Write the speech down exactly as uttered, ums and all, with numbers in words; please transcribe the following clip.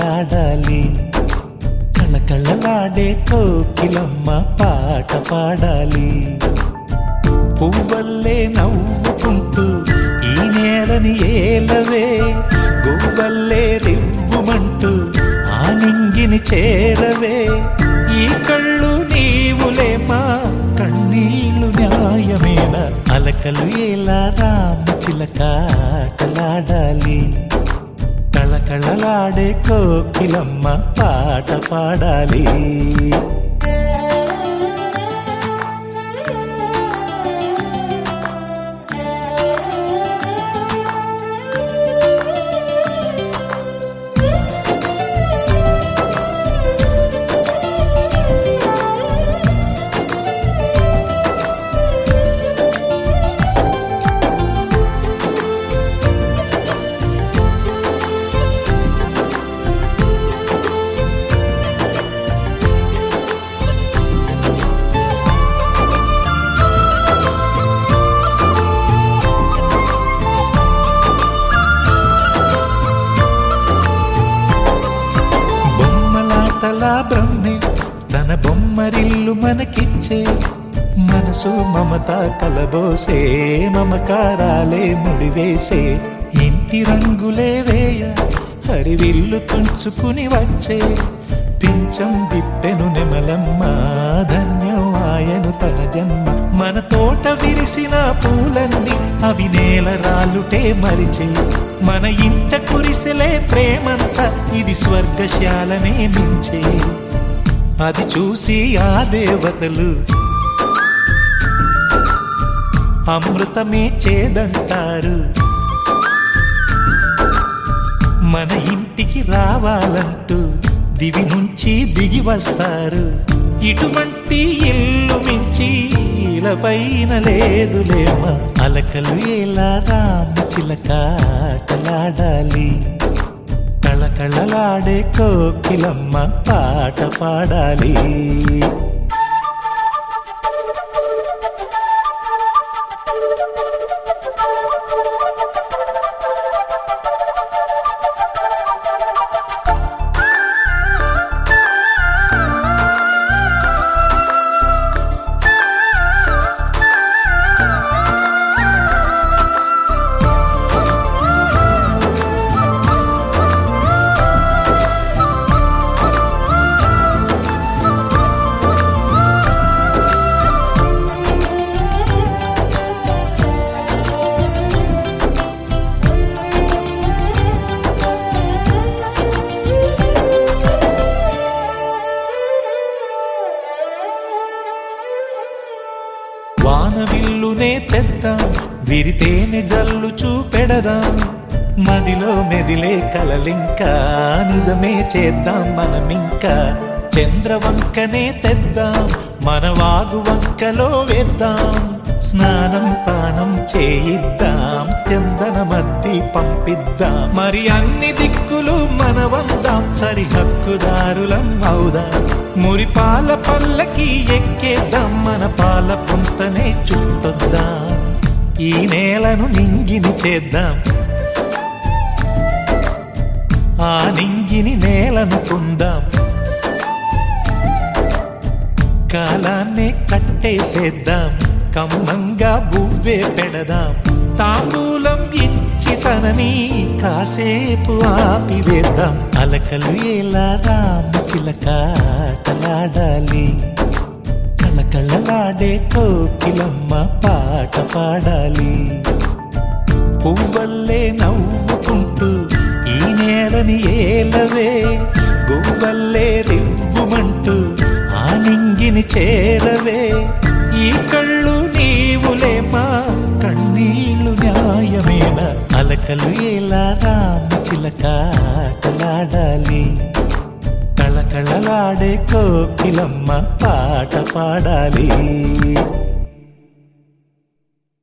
ఆటలాడాలి, కళకళలాడే కోకిలమ్మ పాట పాడాలి. పువ్వల్లే నవ్వుకుంటూ ఈ నేలని ఏలవే, గువ్వల్లే రివ్వుమంటూ ఆ నింగిని చేరవే. ఈ కళ్ళు నీవులే మా కన్నీళ్ళు న్యాయమేనా, అలకలు ఎలా రామచిలక ఆటలాడాలి, కళకళలాడే కోకిలమ్మ పాట పాడాలి. బ్రహ్మే తన బొమ్మరిల్లు మనకిచ్చే, మనసు మమత కలబోసే, మమకారాలే ముడివేసే. ఇంటి రంగులే వేయ హరివిల్లు తుంచుకుని వచ్చే, పించం విప్పెను నెమలమ్మ ధన్యం ఆయను తన జన్మ. మన తోట విరిసిన పూలన్నీ అవి నేల రాలుటే మరిచే, మన ఇంట కురిసెలే ప్రేమంతా ఇది స్వర్గశాలనే మించే. అది చూసి ఆ దేవతలు అమృతమే చేదంటారు, మన ఇంటికి రావాలంటూ దివి నుంచి దిగి వస్తారు. ఇటువంటి ఇల్లు మించి ఇలపైన లేదులేమా, అలకలు ఎలా రామచిలక ఆటలాడాలి, కళకళలాడే కోకిలమ్మ పాట పాడాలి. వానవిల్లునే తెద్దాం, విరితేనే జల్లు చూపెడదాం, మదిలో మెదిలే కలలింకా నిజమే చేద్దాం మనమింకా. చంద్రవంకనే తెద్దాం, మన వాగు వంకలో వేద్దాం, స్నానం పానం చేయిద్దాం, చందనమద్ది పంపిద్దాం. మరి అన్ని దిక్కులు మనవందాం, సరిహక్కుదారులం అవుదాం. మురిపాల పల్లకి ఎక్కేద్దాం, మన పాల పొంతనే చుట్టొద్దాం. ఈ నేలను నింగిని చేద్దాం, ఆ నింగిని నేలనుకుందాం. కాలాన్నే కట్టేసేద్దాం, కమ్మంగా బువ్వే పెడదాం. తాంబూలం ఇచ్చి తనని కాసేపు ఆపివేద్దాం. అలకలు ఎలా రామచిలక ఆటలాడాలి, కళకళలాడే కోకిలమ్మ పాట పాడాలి. పువ్వల్లే నవ్వుకుంటూ ఈ నేలని ఏలవే, గువ్వల్లే రివ్వుమంటూ ఆ నింగిని చేరవే. ఈ కళ్ళు నీవులే మా కన్నీళ్ళు న్యాయమేనా, అలకలు ఎలా రామచిలక ఆటలాడాలి, కళకళలాడే కోకిలమ్మ పాట పాడాలి.